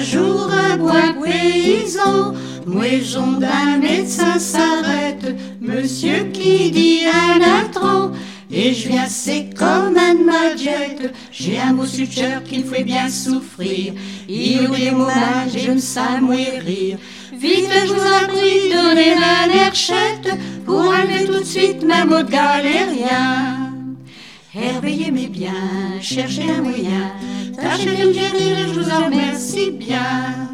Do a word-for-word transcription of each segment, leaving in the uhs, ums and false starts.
jour un bois paysan, maison d'un médecin s'arrête, monsieur qui dit un intrant, et je viens c'est comme un majette, j'ai un mot suture qui me fait bien souffrir, il ou des moments je me sens mourir. Vite je vous en prie, donnez un airchette, pour enlever tout de suite ma mot de galérien. Hervé aimez bien, cherchez un moyen, tâchez de me gérer, je vous en remercie bien.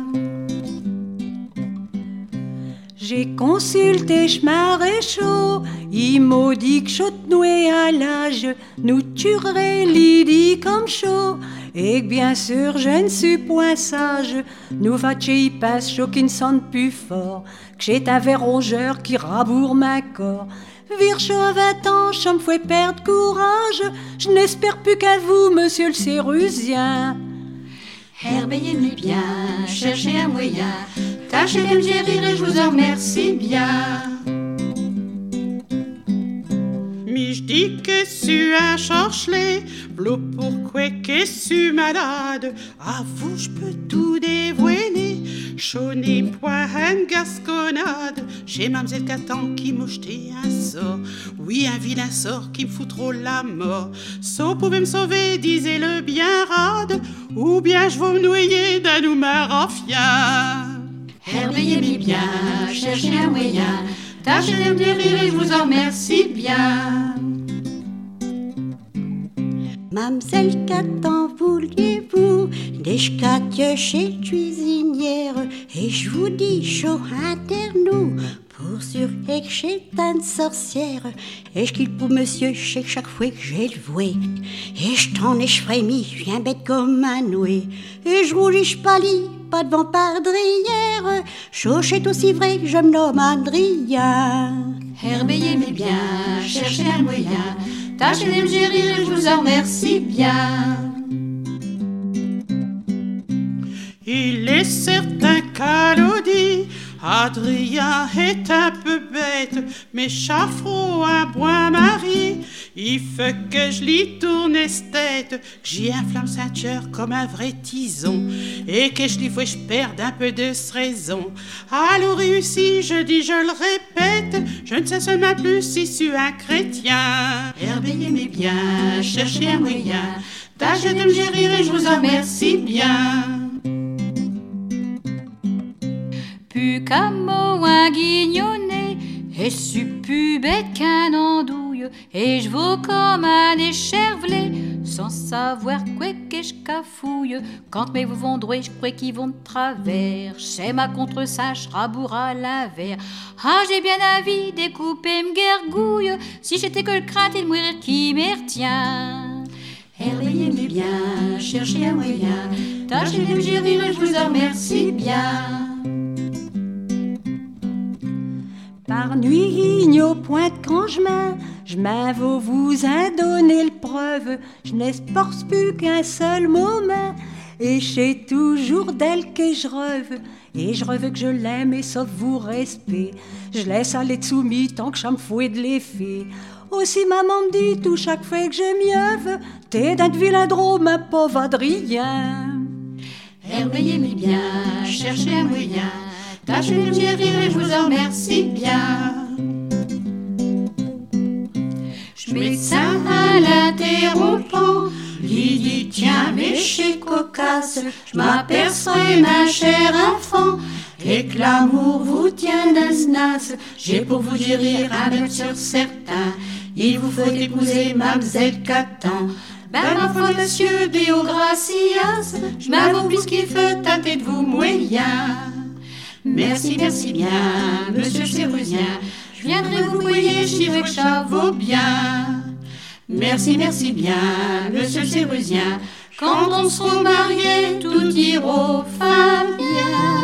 J'ai consulté Schmaréchaud, il m'a dit que chaud noué à l'âge, nous tuerait l'idée comme chaud. Et que bien sûr je ne suis point sage, nous va chez y passe chaud qui ne sente plus fort, que j'ai un verre rongeur qui rabourre ma corps. Vire chaud à vingt ans, ça me fait perdre courage, je n'espère plus qu'à vous, monsieur le Sérusien. Herveillez-moi bien, cherchez un moyen, tâchez de me gérer et je vous en remercie bien. Mais je dis que tu un cherché, v'là pourquoi que tu malade. À vous je peux tout dévoiler, chaud n'est point une gasconnade. J'ai mamselle Catan qui m'a jeté un sort, oui un vilain sort qui me fout trop la mort. Ça pouvait me sauver, disez-le bien rade, ou bien je vais me noyer d'un ou marafia. Herveillez-moi bien, cherchez un moyen, tâchez de me gérer et je vous en remercie bien. Mamselle, qu'attend vouliez-vous? Des scatilleux chez cuisinière, et je vous dis chaud internou, pour sûr que j'ai une sorcière, et je quitte pour monsieur chez chaque fois que j'ai le voué, et je t'en ai je frémis, je viens bête comme un noué, et je rougis, je pâlis, pas devant pardrière, chaud c'est aussi vrai que je me nomme Adrien. Herveillez-moi bien, cherchez un moyen, tâchez de me gérer et je vous en remercie bien. Il est certain qu'à l'audit, Adrien est un peu bête, mais Chaffreau un bon mari, il faut que je lui tourne tête, que j'y inflamme ceinture comme un vrai tison, et que je lui faut je perde un peu de raison. Alors réussi, je dis, je le répète, je ne sais seulement plus si je suis un chrétien. Herveillez-moi bien, cherchez un moyen, tâchez de me gérer et je vous en remercie bien. Plus qu'un mot, un guignonnet, et suis plus bête qu'un andouille, et je vaux comme un échervelé, sans savoir quoi que je cafouille. Quand mes vous vont droit, je crois qu'ils vont de travers, chez ma contre ça, je rabourre à l'invers. Ah, j'ai bien envie découper m'guergouille, si j'étais que le crainte et de mourir qui m'y retient. Herveillez-moi bien, cherchez un moyen, tâchez de me gérer et je vous en remercie bien. Par nuit, il n'y a point de congement, je m'avoue vous a donné le preuve, je n'espère plus qu'un seul moment, et j'ai toujours d'elle que je rêve, et je rêve que je l'aime et sauf vous respect, je laisse aller de soumis tant que je me fouet de l'effet. Aussi maman me dit tout chaque fois que je mieuve, t'es d'un vilain drôle ma pauvre Adrien. Herveillez-moi bien, cherchez un moyen, tâchez de me gérer et je vous en remercie bien. Je médecin à l'interrompant, il dit tiens mes chez cocasse, je m'aperçois ma chère enfant, et que l'amour vous tient nas-nas. J'ai pour vous dire un bien sûr certain, il vous faut épouser mamselle Catan. Ben ma foi monsieur Déo Gracias, je m'avoue puisqu'il faut tâter de vous moyen. Merci, merci bien, monsieur Sérusien, je viendrai vous mouiller, j'irai que ça vaut bien. Merci, merci bien, monsieur Sérusien, quand on sera mariés, tout ira fin bien.